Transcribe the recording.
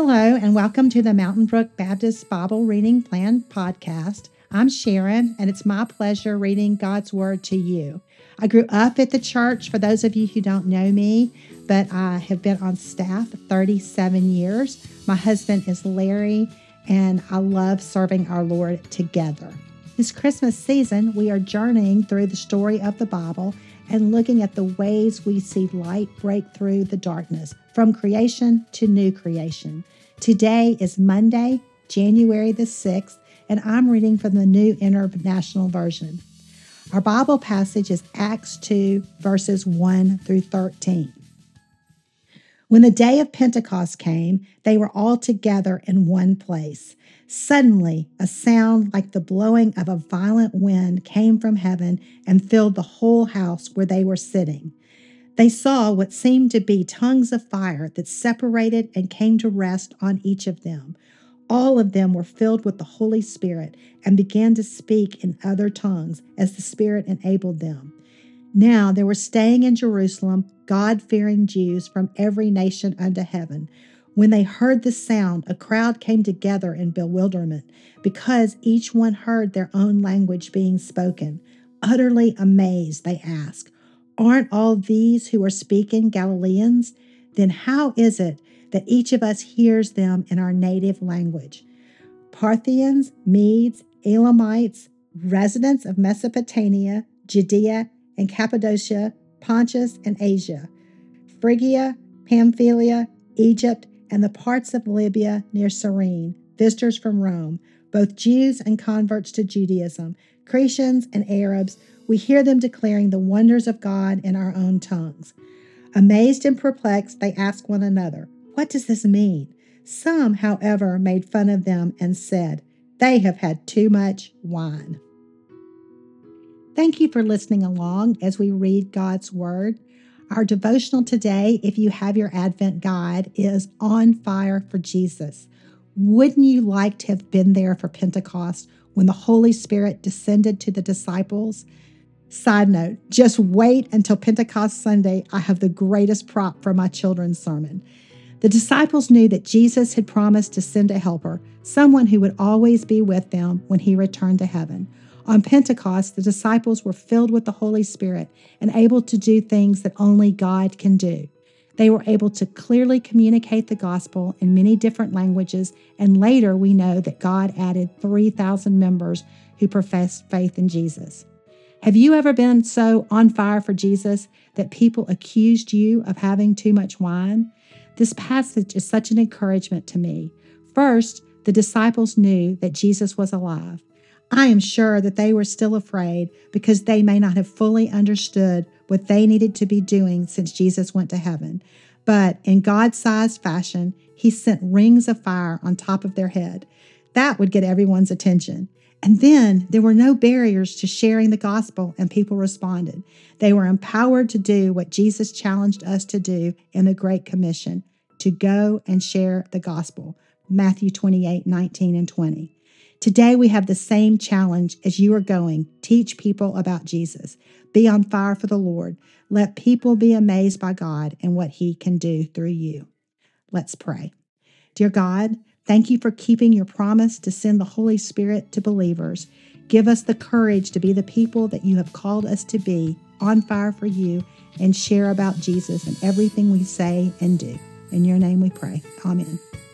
Hello, and welcome to the Mountain Brook Baptist Bible Reading Plan podcast. I'm Sharon, and it's my pleasure reading God's Word to you. I grew up at the church, for those of you who don't know me, but I have been on staff 37 years. My husband is Larry, and I love serving our Lord together. This Christmas season, we are journeying through the story of the Bible and looking at the ways we see light break through the darkness, from creation to new creation. Today is Monday, January the 6th, and I'm reading from the New International Version. Our Bible passage is Acts 2, verses 1 through 13. When the day of Pentecost came, they were all together in one place. Suddenly, a sound like the blowing of a violent wind came from heaven and filled the whole house where they were sitting. They saw what seemed to be tongues of fire that separated and came to rest on each of them. All of them were filled with the Holy Spirit and began to speak in other tongues as the Spirit enabled them. Now there were staying in Jerusalem God-fearing Jews from every nation under heaven. When they heard the sound, a crowd came together in bewilderment, because each one heard their own language being spoken. Utterly amazed, they asked, "Aren't all these who are speaking Galileans? Then how is it that each of us hears them in our native language?" Parthians, Medes, Elamites, residents of Mesopotamia, Judea and Cappadocia, Pontus and Asia, Phrygia, Pamphylia, Egypt, and the parts of Libya near Cyrene, visitors from Rome, both Jews and converts to Judaism, Cretians and Arabs, we hear them declaring the wonders of God in our own tongues. Amazed and perplexed, they ask one another, "What does this mean?" Some, however, made fun of them and said, "They have had too much wine." Thank you for listening along as we read God's Word. Our devotional today, if you have your Advent guide, is On Fire for Jesus. Wouldn't you like to have been there for Pentecost when the Holy Spirit descended to the disciples? Side note, just wait until Pentecost Sunday. I have the greatest prop for my children's sermon. The disciples knew that Jesus had promised to send a helper, someone who would always be with them when he returned to heaven. On Pentecost, the disciples were filled with the Holy Spirit and able to do things that only God can do. They were able to clearly communicate the gospel in many different languages, and later we know that God added 3,000 members who professed faith in Jesus. Have you ever been so on fire for Jesus that people accused you of having too much wine? This passage is such an encouragement to me. First, the disciples knew that Jesus was alive. I am sure that they were still afraid because they may not have fully understood what they needed to be doing since Jesus went to heaven. But in God-sized fashion, he sent rings of fire on top of their head. That would get everyone's attention. And then there were no barriers to sharing the gospel, and people responded. They were empowered to do what Jesus challenged us to do in the Great Commission, to go and share the gospel. Matthew 28:19 and 20. Today we have the same challenge as you are going. Teach people about Jesus. Be on fire for the Lord. Let people be amazed by God and what he can do through you. Let's pray. Dear God, thank you for keeping your promise to send the Holy Spirit to believers. Give us the courage to be the people that you have called us to be, on fire for you, and share about Jesus in everything we say and do. In your name we pray. Amen.